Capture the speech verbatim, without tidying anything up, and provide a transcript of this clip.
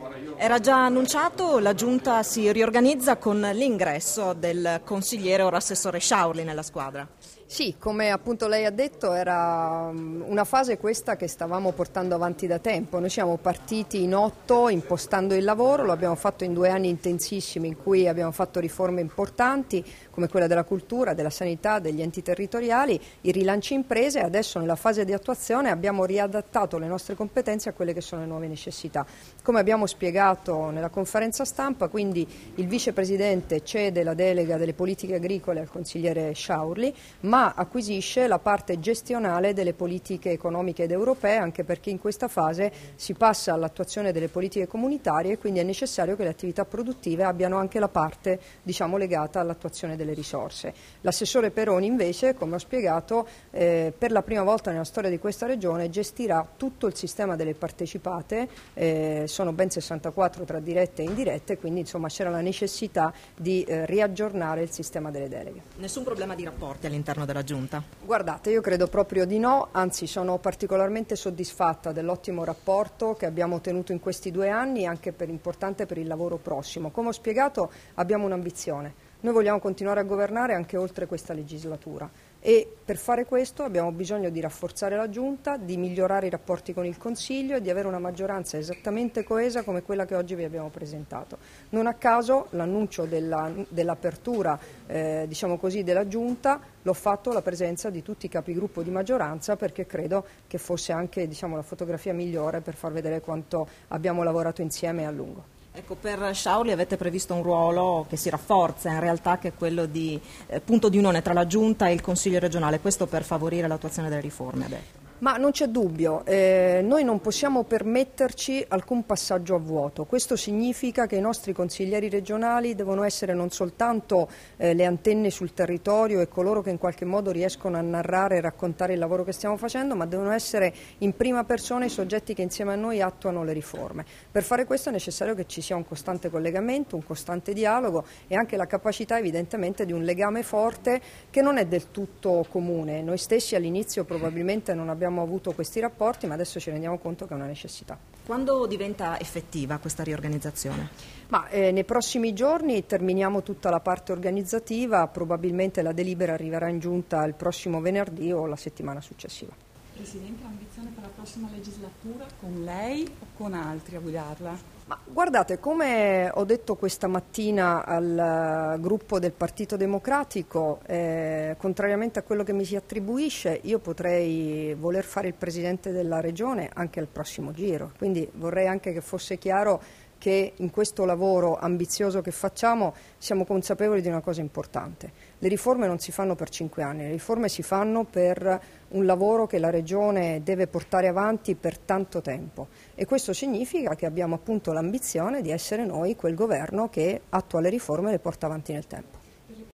Era già annunciato, la Giunta si riorganizza con l'ingresso del consigliere ora assessore Sciaurli nella squadra. Sì, come appunto lei ha detto, era una fase questa che stavamo portando avanti da tempo. Noi siamo partiti in otto impostando il lavoro, lo abbiamo fatto in due anni intensissimi in cui abbiamo fatto riforme importanti come quella della cultura, della sanità, degli enti territoriali, i rilanci imprese e adesso nella fase di attuazione abbiamo riadattato le nostre competenze a quelle che sono le nuove necessità. Come abbiamo spiegato nella conferenza stampa, quindi il vicepresidente cede la delega delle politiche agricole al consigliere Sciaurli, ma acquisisce la parte gestionale delle politiche economiche ed europee, anche perché in questa fase si passa all'attuazione delle politiche comunitarie e quindi è necessario che le attività produttive abbiano anche la parte, diciamo, legata all'attuazione delle risorse. L'assessore Peroni invece, come ho spiegato, eh, per la prima volta nella storia di questa regione gestirà tutto il sistema delle partecipate, eh, sono ben sessantaquattro tra dirette e indirette, quindi insomma c'era la necessità di eh, riaggiornare il sistema delle deleghe. Nessun problema di rapporti all'interno della Giunta? Guardate, io credo proprio di no, anzi sono particolarmente soddisfatta dell'ottimo rapporto che abbiamo ottenuto in questi due anni, anche per importante per il lavoro prossimo. Come ho spiegato abbiamo un'ambizione, noi vogliamo continuare a governare anche oltre questa legislatura e per fare questo abbiamo bisogno di rafforzare la Giunta, di migliorare i rapporti con il Consiglio e di avere una maggioranza esattamente coesa come quella che oggi vi abbiamo presentato. Non a caso l'annuncio della, dell'apertura eh, diciamo così, della Giunta l'ho fatto alla presenza di tutti i capigruppo di maggioranza perché credo che fosse anche, diciamo, la fotografia migliore per far vedere quanto abbiamo lavorato insieme a lungo. Ecco, per Sciaurli avete previsto un ruolo che si rafforza in realtà, che è quello di eh, punto di unione tra la Giunta e il Consiglio regionale, questo per favorire l'attuazione delle riforme adesso. Ma non c'è dubbio, eh, noi non possiamo permetterci alcun passaggio a vuoto. Questo significa che i nostri consiglieri regionali devono essere non soltanto eh, le antenne sul territorio e coloro che in qualche modo riescono a narrare e raccontare il lavoro che stiamo facendo, ma devono essere in prima persona i soggetti che insieme a noi attuano le riforme. Per fare questo è necessario che ci sia un costante collegamento, un costante dialogo e anche la capacità evidentemente di un legame forte che non è del tutto comune. Noi stessi all'inizio probabilmente non abbiamo avuto questi rapporti, ma adesso ci rendiamo conto che è una necessità. Quando diventa effettiva questa riorganizzazione? Ma eh, nei prossimi giorni terminiamo tutta la parte organizzativa, probabilmente la delibera arriverà in Giunta il prossimo venerdì o la settimana successiva. Presidente, l'ambizione per la prossima legislatura con lei o con altri a guidarla? Ma guardate, come ho detto questa mattina al gruppo del Partito Democratico, eh, contrariamente a quello che mi si attribuisce, io potrei voler fare il Presidente della Regione anche al prossimo giro, quindi vorrei anche che fosse chiaro che in questo lavoro ambizioso che facciamo siamo consapevoli di una cosa importante. Le riforme non si fanno per cinque anni, le riforme si fanno per un lavoro che la Regione deve portare avanti per tanto tempo e questo significa che abbiamo appunto l'ambizione di essere noi quel governo che attua le riforme e le porta avanti nel tempo.